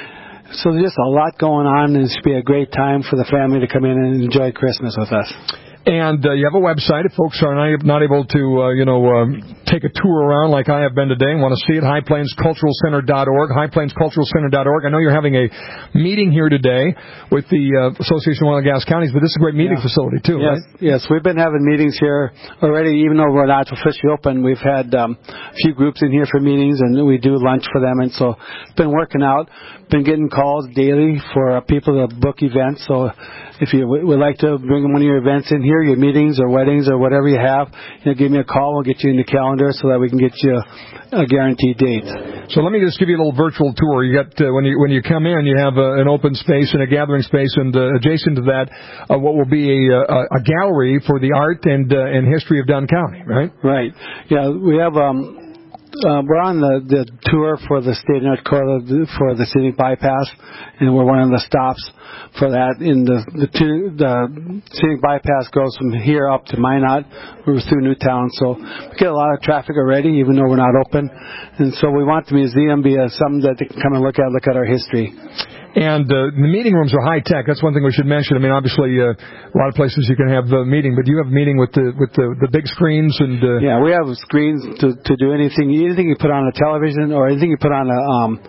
So there's just a lot going on, and it should be a great time for the family to come in and enjoy Christmas with us. And uh, you have a website. If folks are not, not able to, uh, you know, um, take a tour around like I have been today and want to see it, high plains cultural center dot org, high plains cultural center dot org. I know you're having a meeting here today with the uh, Association of Oil and Gas Counties, but this is a great meeting yeah. facility, too, yes, right? Yes, we've been having meetings here already, even though we're not officially open. We've had um, a few groups in here for meetings, and we do lunch for them, and so it's been working out. Been getting calls daily for uh, people to book events, so if you w- would like to bring one of your events in here, your meetings or weddings or whatever you have, you know, give me a call. We'll get you in the calendar so that we can get you a guaranteed date. So let me just give you a little virtual tour. You got uh, when you when you come in, you have uh, an open space and a gathering space, and uh, adjacent to that, uh, what will be a, a, a gallery for the art and uh, and history of Dunn County, right? Right. Yeah, we have. Um, Uh, we're on the, the tour for the state of North Dakota for the scenic bypass, and we're one of the stops for that. In the the, two, the scenic bypass goes from here up to Minot, we're through Newtown, so we get a lot of traffic already, even though we're not open. And so we want the museum to be a, something that they can come and look at, look at our history. And uh, the meeting rooms are high tech. That's one thing we should mention. I mean, obviously, uh, a lot of places you can have a meeting, but you have a meeting with the with the, the big screens and. Uh, yeah, we have screens to to do anything, anything you put on a television or anything you put on a um,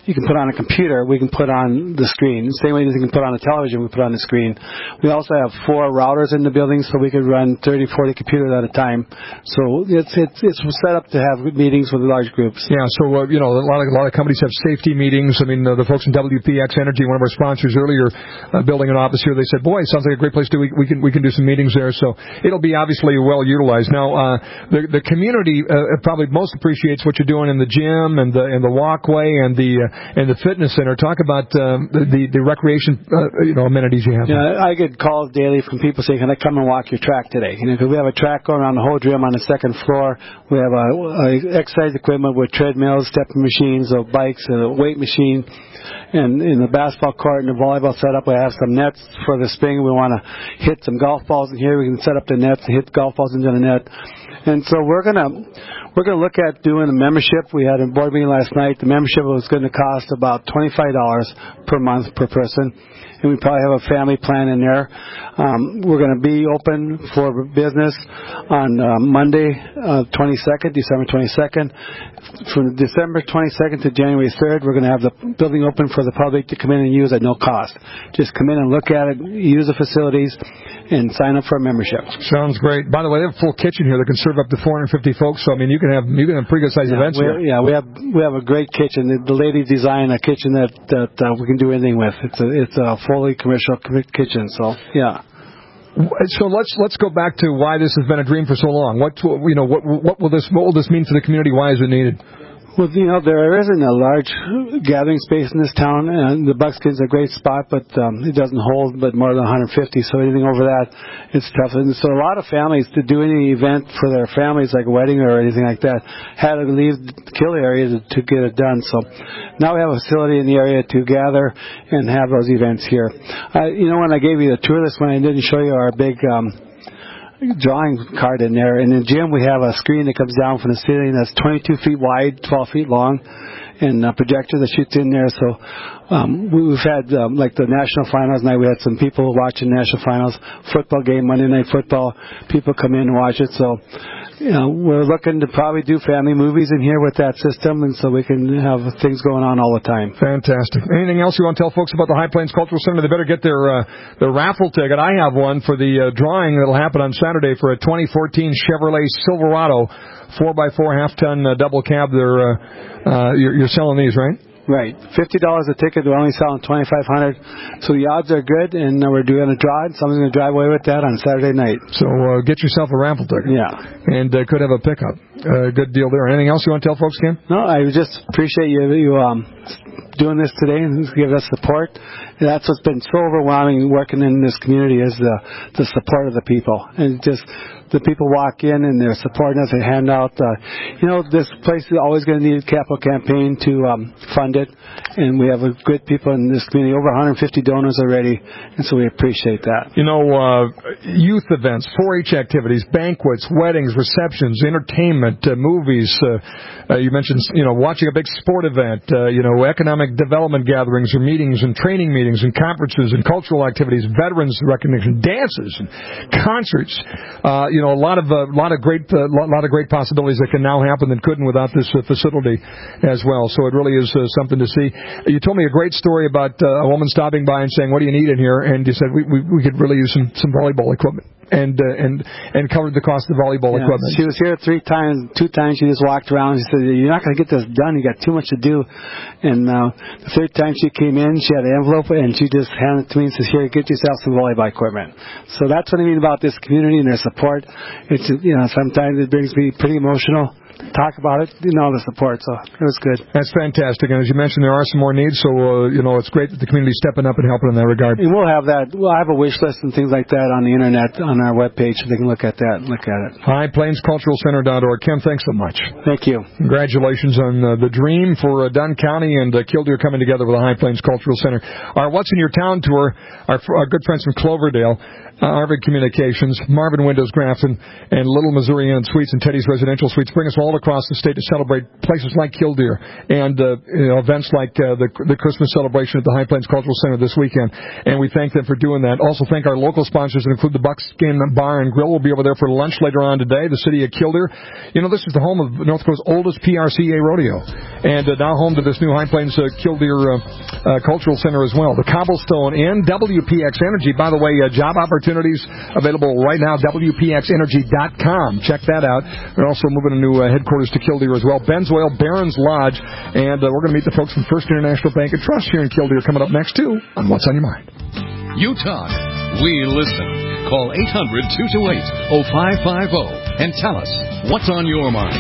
you can put on a computer, we can put on the screen. The same way as you can put on a television, we put on the screen. We also have four routers in the building, so we can run thirty, forty computers at a time. So it's it's it's set up to have meetings with large groups. Yeah. So uh, you know, a lot of a lot of companies have safety meetings. I mean, uh, the folks in W P X Energy, one of our sponsors earlier, uh, building an office here, they said, "Boy, it sounds like a great place to we, we can we can do some meetings there." So it'll be obviously well utilized. Now, uh, the the community uh, probably most appreciates what you're doing in the gym and the and the walkway and the uh, and the fitness center. Talk about um, the, the the recreation uh, you know amenities you have. Yeah, I get calls daily from people saying, "Can I come and walk your track today?" You know, because we have a track going around the whole gym on the second floor. We have a, a exercise equipment with treadmills, stepping machines, a bikes, and a weight machine. And in the basketball court and the volleyball setup, we have some nets for the spring. We want to hit some golf balls in here. We can set up the nets and hit golf balls into the net. And so we're gonna we're gonna look at doing a membership. We had a board meeting last night. The membership was going to cost about twenty-five dollars per month per person, and we probably have a family plan in there. Um, we're going to be open for business on uh, Monday, uh, twenty-second, December twenty-second. From December twenty-second to January third, we're going to have the building open for the public to come in and use at no cost. Just come in and look at it, use the facilities, and sign up for a membership. Sounds great. By the way, they have a full kitchen here that can serve up to four hundred fifty folks. So I mean, you can have you can have pretty good sized yeah, events here. Yeah, we have we have a great kitchen. The, the ladies designed a kitchen that that uh, we can do anything with. It's a it's a fully commercial kitchen. So yeah. So let's let's go back to why this has been a dream for so long. What you know what what will this what will this mean for the community? Why is it needed? Well, you know, there isn't a large gathering space in this town, and the Buckskin's a great spot, but um, it doesn't hold but more than one hundred fifty, so anything over that, it's tough. And so a lot of families, to do any event for their families, like a wedding or anything like that, had to leave the Kill area to, to get it done. So now we have a facility in the area to gather and have those events here. Uh, you know, when I gave you the tour list, when I didn't show you our big um, drawing card in there. In the gym, we have a screen that comes down from the ceiling that's twenty-two feet wide, twelve feet long, and a projector that shoots in there. So um, we've had, um, like the national finals night, we had some people watching national finals, football game, Monday Night Football. People come in and watch it. So, you know, we're looking to probably do family movies in here with that system, and so we can have things going on all the time. Fantastic. Anything else you want to tell folks about the High Plains Cultural Center? They better get their uh, their raffle ticket. I have one for the uh, drawing that'll happen on Saturday for a twenty fourteen Chevrolet Silverado four by four half-ton uh, double cab. They're uh, uh, you're, you're selling these, right? Right. fifty dollars a ticket. We're only selling twenty-five hundred dollars. So the odds are good, and we're doing a draw. Someone's going to drive away with that on Saturday night. So uh, get yourself a raffle ticket. Yeah. And uh, could have a pickup. Uh, good deal there. Anything else you want to tell folks, Ken? No, I just appreciate you you um, doing this today and give us support. That's what's been so overwhelming working in this community is the, the support of the people. And just the people walk in and they're supporting us. They hand out, uh, you know, this place is always going to need a capital campaign to um, fund it. And we have a good people in this community, over one hundred fifty donors already. And so we appreciate that. You know, uh, youth events, four H activities, banquets, weddings, receptions, entertainment, uh, movies. Uh, uh, you mentioned, you know, watching a big sport event, uh, you know, economic development gatherings or meetings and training meetings and conferences and cultural activities, veterans recognition, dances and concerts. Uh, you know, a lot of a uh, lot of great uh, lot of great possibilities that can now happen that couldn't without this uh, facility as well. So it really is uh, something to see. You told me a great story about uh, a woman stopping by and saying, "What do you need in here?" And you said we we, we could really use some some volleyball equipment. And uh, and and covered the cost of volleyball yeah, equipment. She was here three times. Two times she just walked around. She said, "You're not going to get this done. You got too much to do." And uh, the third time she came in, she had an envelope and she just handed it to me and says, "Here, get yourself some volleyball equipment." So that's what I mean about this community and their support. It's, you know, sometimes it brings me pretty emotional. Talk about it, you know, the support, so it was good. That's fantastic, and as you mentioned, there are some more needs, so, uh, you know, it's great that the community's stepping up and helping in that regard. And we'll have that, we'll have a wish list and things like that on the internet, on our webpage, so they can look at that and look at it. High Plains Cultural Center dot org. Ken, thanks so much. Thank you. Congratulations on uh, the dream for uh, Dunn County and uh, Killdeer coming together with the High Plains Cultural Center. Our What's in Your Town tour, our, our good friends from Cloverdale, Uh, Arvid Communications, Marvin Windows Grafton, and Little Missouri Inn Suites and Teddy's Residential Suites bring us all across the state to celebrate places like Killdeer and uh, you know, events like uh, the, the Christmas celebration at the High Plains Cultural Center this weekend. And we thank them for doing that. Also thank our local sponsors that include the Buckskin Mexican Bar and Grill will be over there for lunch later on today. The city of Killdeer. You know, this is the home of North Dakota's oldest P R C A rodeo, and uh, now home to this new High Plains uh, Killdeer uh, uh, Cultural Center as well. The Cobblestone Inn, W P X Energy. By the way, uh, job opportunities available right now, W P X energy dot com. Check that out. They're also moving a new uh, headquarters to Killdeer as well. Ben's Oil, Barron's Lodge, and uh, we're going to meet the folks from First International Bank and Trust here in Killdeer coming up next, too, on What's on Your Mind. You talk. We listen. Call eight hundred, two two eight, oh five five oh and tell us what's on your mind.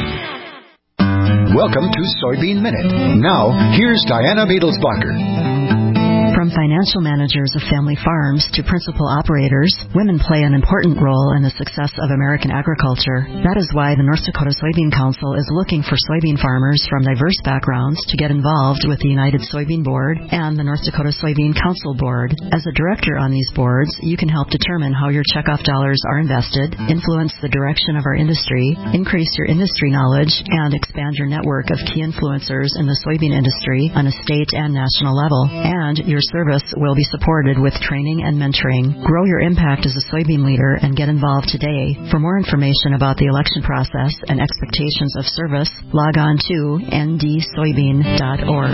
Welcome to Soybean Minute. Now, here's Diana Beadlesbacher. From financial managers of family farms to principal operators, women play an important role in the success of American agriculture. That is why the North Dakota Soybean Council is looking for soybean farmers from diverse backgrounds to get involved with the United Soybean Board and the North Dakota Soybean Council Board. As a director on these boards, you can help determine how your checkoff dollars are invested, influence the direction of our industry, increase your industry knowledge, and expand your network of key influencers in the soybean industry on a state and national level. And your service will be supported with training and mentoring. Grow your impact as a soybean leader and get involved today. For more information about the election process and expectations of service, log on to n d soybean dot org.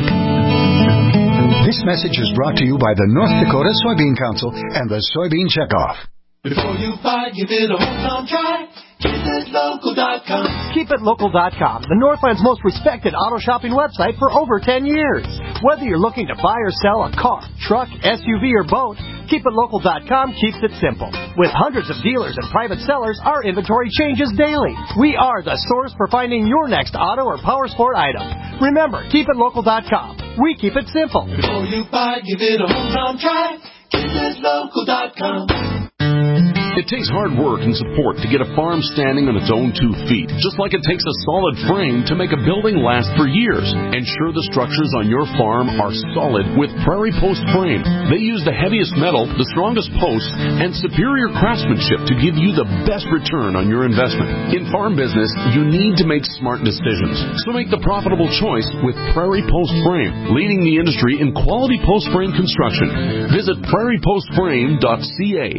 This message is brought to you by the North Dakota Soybean Council and the Soybean Checkoff. Before you buy, give it a hometown try. keep it local dot com. keep it local dot com, the Northland's most respected auto shopping website for over ten years. Whether you're looking to buy or sell a car, truck, S U V, or boat, keep it local dot com keeps it simple. With hundreds of dealers and private sellers, our inventory changes daily. We are the source for finding your next auto or power sport item. Remember, keep it local dot com. We keep it simple. Before you buy, give it a hometown try. keep it local dot com. It takes hard work and support to get a farm standing on its own two feet, just like it takes a solid frame to make a building last for years. Ensure the structures on your farm are solid with Prairie Post Frame. They use the heaviest metal, the strongest posts, and superior craftsmanship to give you the best return on your investment. In farm business, you need to make smart decisions, so make the profitable choice with Prairie Post Frame, leading the industry in quality post frame construction. Visit prairie post frame dot c a.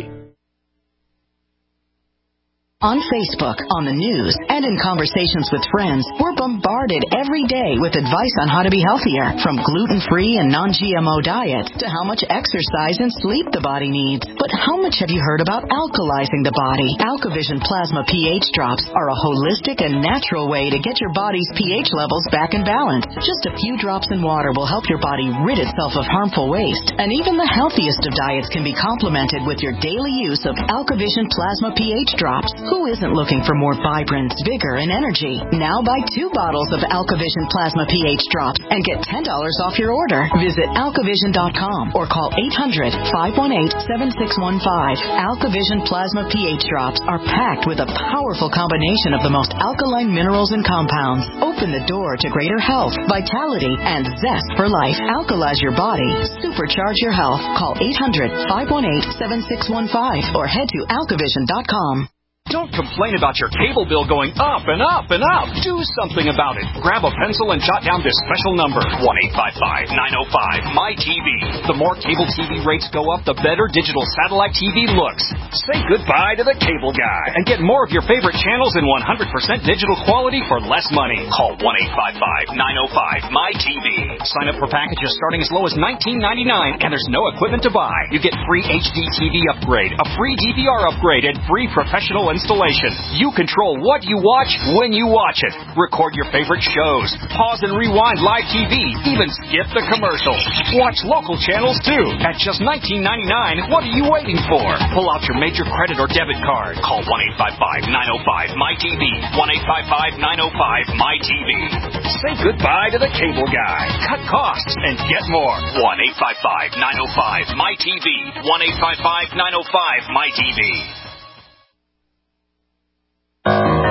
On Facebook, on the news, and in conversations with friends, we're bombarded every day with advice on how to be healthier, from gluten-free and non-G M O diets to how much exercise and sleep the body needs. But how much have you heard about alkalizing the body? AlkaVision Plasma pH drops are a holistic and natural way to get your body's pH levels back in balance. Just a few drops in water will help your body rid itself of harmful waste, and even the healthiest of diets can be complemented with your daily use of AlkaVision Plasma pH drops. Who isn't looking for more vibrance, vigor, and energy? Now buy two bottles of AlkaVision Plasma pH drops and get ten dollars off your order. Visit alkavision dot com or call eight hundred, five one eight, seven six one five. AlkaVision Plasma pH drops are packed with a powerful combination of the most alkaline minerals and compounds. Open the door to greater health, vitality, and zest for life. Alkalize your body. Supercharge your health. Call eight hundred, five one eight, seven six one five or head to alkavision dot com. Don't complain about your cable bill going up and up and up. Do something about it. Grab a pencil and jot down this special number, one eight five five, nine oh five, M Y T V. The more cable T V rates go up, the better digital satellite T V looks. Say goodbye to the cable guy and get more of your favorite channels in one hundred percent digital quality for less money. Call one eight five five, nine oh five, M Y T V. Sign up for packages starting as low as nineteen ninety-nine, and there's no equipment to buy. You get free H D T V upgrade, a free D V R upgrade, and free professional installation. You control what you watch when you watch it. Record your favorite shows. Pause and rewind live T V. Even skip the commercials. Watch local channels too. At just nineteen ninety-nine, what are you waiting for? Pull out your major credit or debit card. Call one eight five five, nine oh five, M Y T V. one eight five five, nine oh five, M Y T V. Say goodbye to the cable guy. Cut costs and get more. one eight five five, nine oh five, M Y T V. one eight five five, nine oh five, M Y T V. I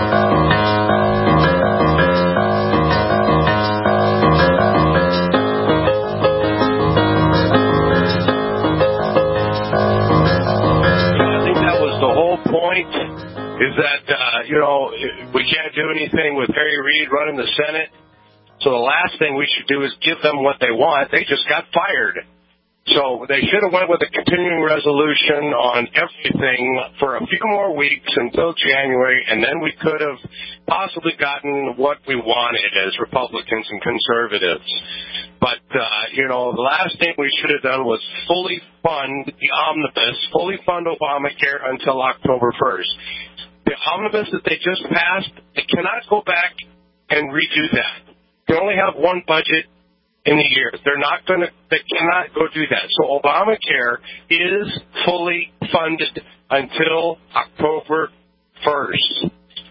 think that was the whole point, is that, uh, you know, we can't do anything with Harry Reid running the Senate. So the last thing we should do is give them what they want. They just got fired. So they should have went with a continuing resolution on everything for a few more weeks until January, and then we could have possibly gotten what we wanted as Republicans and conservatives. But, uh, you know, the last thing we should have done was fully fund the omnibus, fully fund Obamacare until October first. The omnibus that they just passed, they cannot go back and redo that. They only have one budget in the year. They're not going to, they cannot go do that. So Obamacare is fully funded until October first.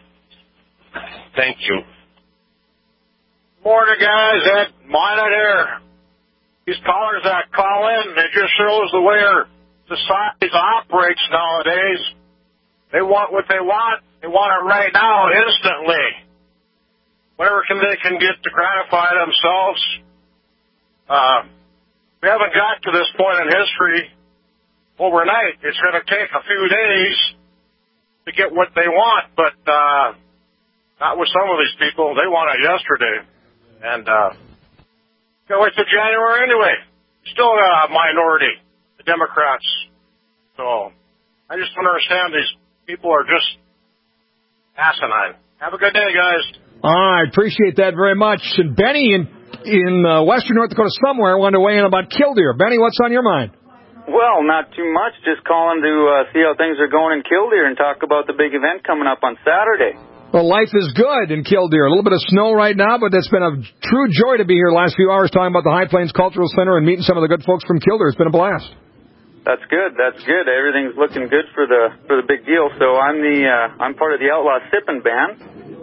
Thank you. Morning, guys. That monitor, these callers that call in, it just shows the way our society operates nowadays. They want what they want. They want it right now, instantly. Whatever can they can get to gratify themselves. Uh, we haven't got to this point in history overnight. It's going to take a few days to get what they want, but uh, not with some of these people. They want it yesterday. And uh, can't wait till January anyway. Still a minority, the Democrats. So I just don't understand. These people are just asinine. Have a good day, guys. All right, appreciate that very much. And Benny in in uh, western North Dakota somewhere wanted to weigh in about Killdeer. Benny, what's on your mind? Well, not too much. Just calling to uh, see how things are going in Killdeer and talk about the big event coming up on Saturday. Well, life is good in Killdeer. A little bit of snow right now, but it's been a true joy to be here the last few hours talking about the High Plains Cultural Center and meeting some of the good folks from Killdeer. It's been a blast. That's good. That's good. Everything's looking good for the for the big deal. So I'm the uh, I'm part of the Outlaw Sippin' Band,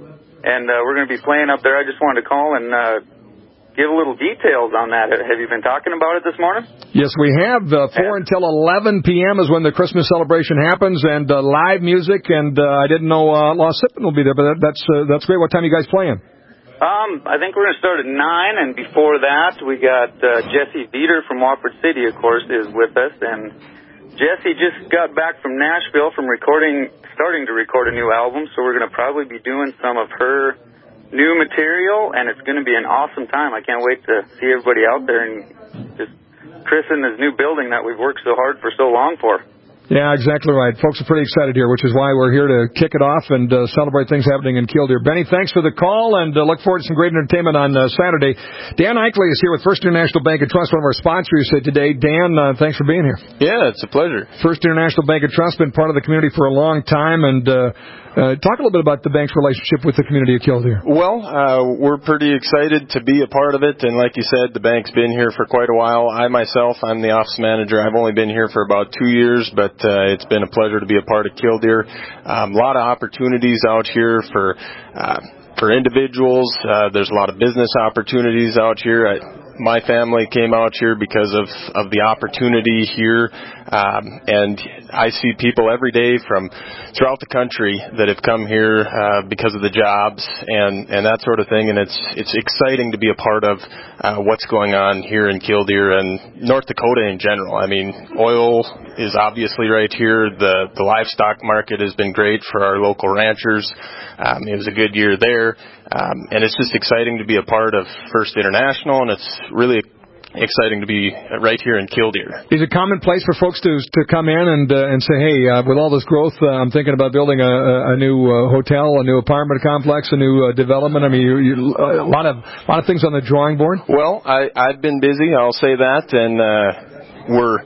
and uh, we're going to be playing up there. I just wanted to call and uh, give a little details on that. Have you been talking about it this morning? Yes, we have. Uh, four until eleven p.m. is when the Christmas celebration happens, and uh, live music. And uh, I didn't know uh, Outlaw Sippin' will be there, but that, that's uh, that's great. What time are you guys playing? Um, I think we're going to start at nine, and before that, we got uh, Jesse Veeder from Wofford City, of course, is with us. And Jesse just got back from Nashville from recording, starting to record a new album, so we're going to probably be doing some of her new material, and it's going to be an awesome time. I can't wait to see everybody out there and just christen this new building that we've worked so hard for so long for. Yeah, exactly right. Folks are pretty excited here, which is why we're here to kick it off and uh, celebrate things happening in Killdeer. Benny, thanks for the call, and uh, look forward to some great entertainment on uh, Saturday. Dan Eichley is here with First International Bank and Trust, one of our sponsors uh, today. Dan, uh, thanks for being here. Yeah, it's a pleasure. First International Bank and Trust, been part of the community for a long time, and uh, uh, talk a little bit about the bank's relationship with the community of Killdeer. Well, uh, we're pretty excited to be a part of it, and like you said, the bank's been here for quite a while. I myself, I'm the office manager. I've only been here for about two years, but uh, it's been a pleasure to be a part of Killdeer. Um, a lot of opportunities out here for uh, for individuals. Uh, there's a lot of business opportunities out here. I, my family came out here because of, of the opportunity here, um, and I see people every day from throughout the country that have come here uh, because of the jobs and, and that sort of thing, and it's it's exciting to be a part of uh, what's going on here in Killdeer and North Dakota in general. I mean, oil is obviously right here. The, the livestock market has been great for our local ranchers. Um, it was a good year there. Um, and it's just exciting to be a part of First International, and it's really exciting to be right here in Killdeer. Is it commonplace for folks to to come in and uh, and say, hey, uh, with all this growth, uh, I'm thinking about building a, a new uh, hotel, a new apartment complex, a new uh, development? I mean, you, you, a lot of a lot of things on the drawing board. Well, I, I've been busy, I'll say that, and uh, we're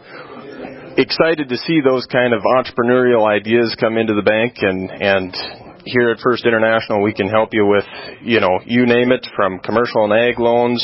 excited to see those kind of entrepreneurial ideas come into the bank, and and here at First International, we can help you with, you know, you name it, from commercial and ag loans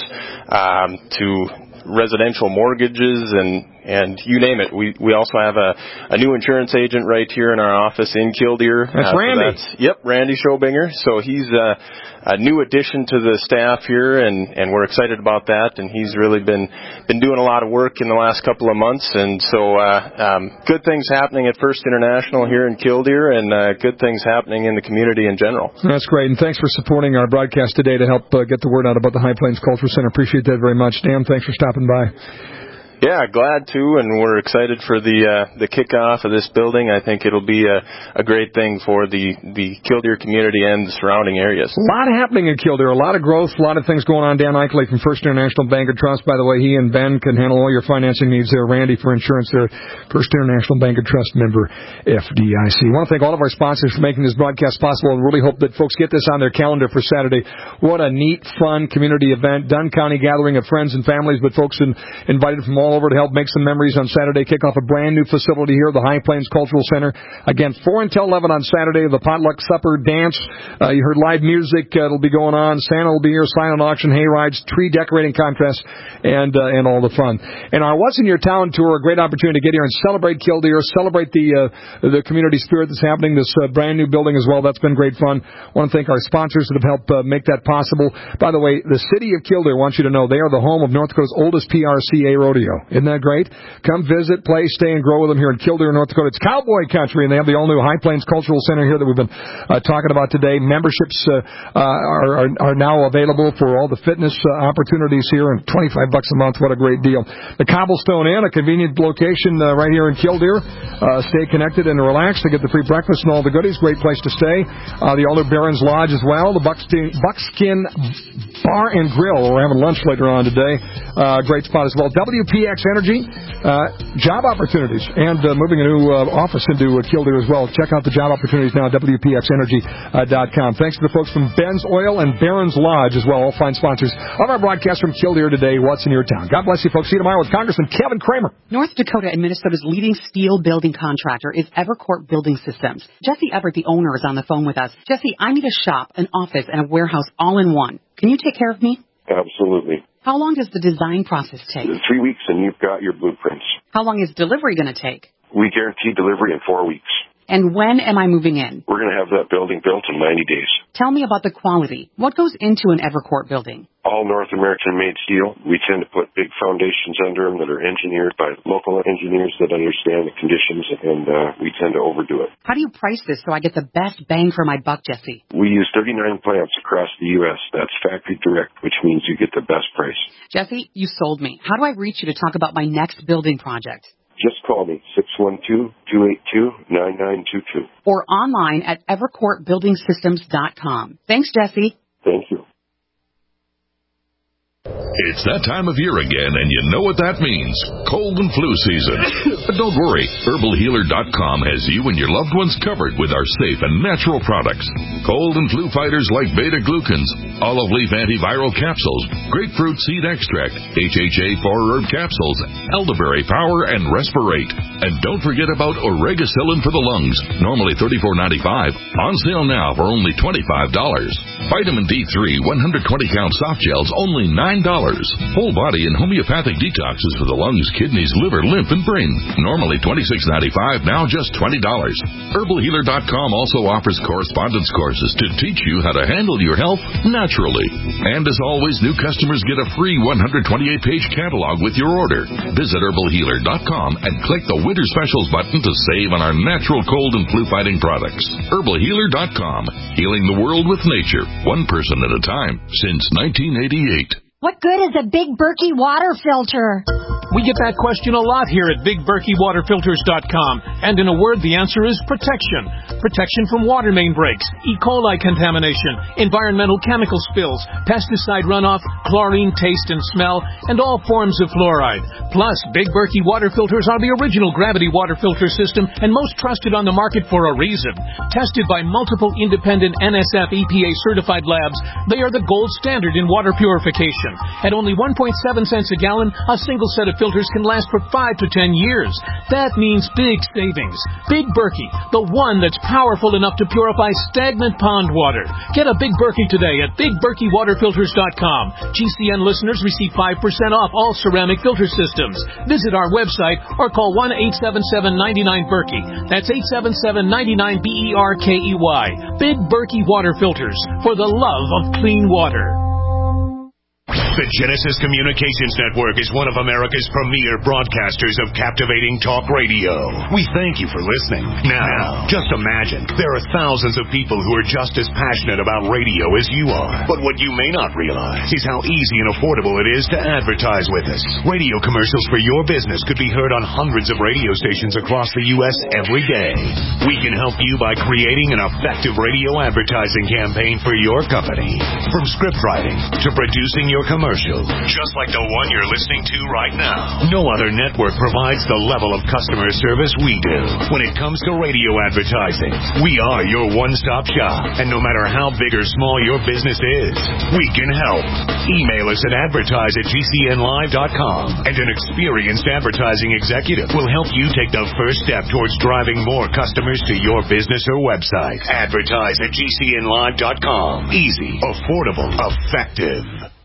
um, to residential mortgages and and you name it. We we also have a, a new insurance agent right here in our office in Killdeer. That's uh, Randy. So that's, yep, Randy Schobinger. So he's uh, a new addition to the staff here, and, and we're excited about that. And he's really been been doing a lot of work in the last couple of months. And so uh, um, good things happening at First International here in Killdeer, and uh, good things happening in the community in general. That's great, and thanks for supporting our broadcast today to help uh, get the word out about the High Plains Cultural Center. Appreciate that very much. Dan, thanks for stopping by. Yeah, glad to, and we're excited for the uh, the kickoff of this building. I think it'll be a, a great thing for the, the Killdeer community and the surrounding areas. A lot happening in Killdeer, a lot of growth, a lot of things going on. Dan Eichley from First International Bank and Trust, by the way, he and Ben can handle all your financing needs there. Randy for insurance there, First International Bank and Trust member, F D I C. I want to thank all of our sponsors for making this broadcast possible, and really hope that folks get this on their calendar for Saturday. What a neat, fun community event. Dunn County gathering of friends and families, but folks in, invited from all over to help make some memories on Saturday. Kick off a brand new facility here, the High Plains Cultural Center. Again, four until eleven on Saturday, the potluck supper, dance. Uh, you heard live music. Uh, it'll be going on. Santa will be here, silent auction, hay rides, tree decorating contest, and uh, and all the fun. And our What's in Your Town tour, a great opportunity to get here and celebrate Killdeer, celebrate the uh, the community spirit that's happening, this uh, brand new building as well. That's been great fun. I want to thank our sponsors that have helped uh, make that possible. By the way, the city of Killdeer wants you to know they are the home of North Dakota's oldest P R C A rodeo. Isn't that great? Come visit, play, stay, and grow with them here in Killdeer, North Dakota. It's cowboy country, and they have the all-new High Plains Cultural Center here that we've been uh, talking about today. Memberships uh, uh, are, are, are now available for all the fitness uh, opportunities here, and twenty-five bucks a month. What a great deal. The Cobblestone Inn, a convenient location uh, right here in Killdeer. Uh, stay connected and relax to get the free breakfast and all the goodies. Great place to stay. Uh, the all-new Barron's Lodge as well. The Buckskin, Buckskin Bar and Grill. We're having lunch later on today. Uh, great spot as well. W P X Energy, uh, job opportunities, and uh, moving a new uh, office into uh, Killdeer as well. Check out the job opportunities now at W P X energy dot com. Thanks to the folks from Ben's Oil and Barron's Lodge as well, all fine sponsors of our broadcast from Killdeer today. What's in your town? God bless you, folks. See you tomorrow with Congressman Kevin Kramer. North Dakota and Minnesota's leading steel building contractor is Evercourt Building Systems. Jesse Everett, the owner, is on the phone with us. Jesse, I need a shop, an office, and a warehouse all in one. Can you take care of me? Absolutely. How long does the design process take? Three weeks and you've got your blueprints. How long is delivery going to take? We guarantee delivery in four weeks. And when am I moving in? We're going to have that building built in ninety days. Tell me about the quality. What goes into an Evercourt building? All North American-made steel. We tend to put big foundations under them that are engineered by local engineers that understand the conditions, and uh, we tend to overdo it. How do you price this so I get the best bang for my buck, Jesse? We use thirty-nine plants across the U S That's factory direct, which means you get the best price. Jesse, you sold me. How do I reach you to talk about my next building project? Just call me, six one two, two eight two, nine nine two two. Or online at evercourt building systems dot com. Thanks, Jesse. Thank you. It's that time of year again, and you know what that means. Cold and flu season. But don't worry. Herbal Healer dot com has you and your loved ones covered with our safe and natural products. Cold and flu fighters like beta-glucans, olive leaf antiviral capsules, grapefruit seed extract, H H A four herb capsules, elderberry power, and Respirate. And don't forget about Oregacillin for the lungs, normally thirty-four ninety-five, on sale now for only twenty-five dollars. Vitamin D three one hundred twenty count soft gels, only nine dollars. Whole body and homeopathic detoxes for the lungs, kidneys, liver, lymph, and brain. Normally twenty-six ninety-five, now just twenty dollars. Herbal Healer dot com also offers correspondence courses to teach you how to handle your health naturally. And as always, new customers get a free one hundred twenty-eight page catalog with your order. Visit Herbal Healer dot com and click the Winter Specials button to save on our natural cold and flu fighting products. Herbal Healer dot com, healing the world with nature, one person at a time, since nineteen eighty-eight. What good is a Big Berkey water filter? We get that question a lot here at Big Berkey Water Filters dot com. And in a word, the answer is protection. Protection from water main breaks, E. coli contamination, environmental chemical spills, pesticide runoff, chlorine taste and smell, and all forms of fluoride. Plus, Big Berkey water filters are the original gravity water filter system and most trusted on the market for a reason. Tested by multiple independent N S F E P A certified labs, they are the gold standard in water purification. At only one point seven cents a gallon, a single set of filters can last for five to ten years. That means big savings. Big Berkey, the one that's powerful enough to purify stagnant pond water. Get a Big Berkey today at Big Berkey Water Filters dot com. G C N listeners receive five percent off all ceramic filter systems. Visit our website or call one eight seven seven, nine nine, Berkey. That's eight seven seven, nine nine, B E R K E Y. Big Berkey Water Filters, for the love of clean water. The Genesis Communications Network is one of America's premier broadcasters of captivating talk radio. We thank you for listening. Now, just imagine, there are thousands of people who are just as passionate about radio as you are. But what you may not realize is how easy and affordable it is to advertise with us. Radio commercials for your business could be heard on hundreds of radio stations across the U S every day. We can help you by creating an effective radio advertising campaign for your company. From script writing to producing your commercial, just like the one you're listening to right now. No other network provides the level of customer service we do. When it comes to radio advertising, we are your one-stop shop. And no matter how big or small your business is, we can help. Email us at advertise at g c n live dot com, and an experienced advertising executive will help you take the first step towards driving more customers to your business or website. Advertise at g c n live dot com. Easy, affordable, effective.